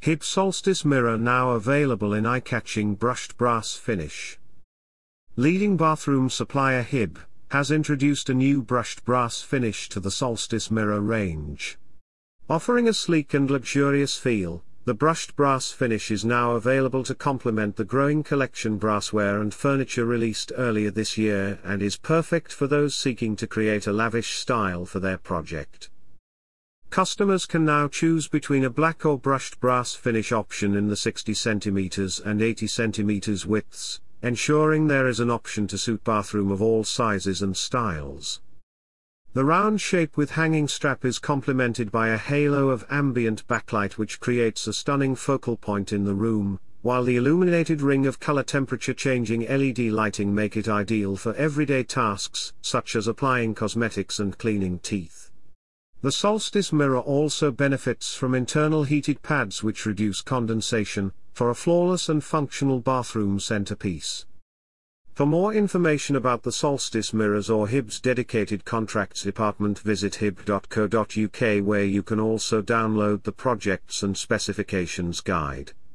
Hib Solstice Mirror now available in eye-catching brushed brass finish. Leading bathroom supplier Hib has introduced a new brushed brass finish to the Solstice Mirror range. Offering a sleek and luxurious feel, the brushed brass finish is now available to complement the growing collection brassware and furniture released earlier this year and is perfect for those seeking to create a lavish style for their project. Customers can now choose between a black or brushed brass finish option in the 60 cm and 80 cm widths, ensuring there is an option to suit bathroom of all sizes and styles. The round shape with hanging strap is complemented by a halo of ambient backlight which creates a stunning focal point in the room, while the illuminated ring of color temperature changing LED lighting make it ideal for everyday tasks, such as applying cosmetics and cleaning teeth. The Solstice Mirror also benefits from internal heated pads which reduce condensation, for a flawless and functional bathroom centerpiece. For more information about the Solstice Mirrors or Hib's dedicated contracts department, visit hib.co.uk, where you can also download the projects and specifications guide.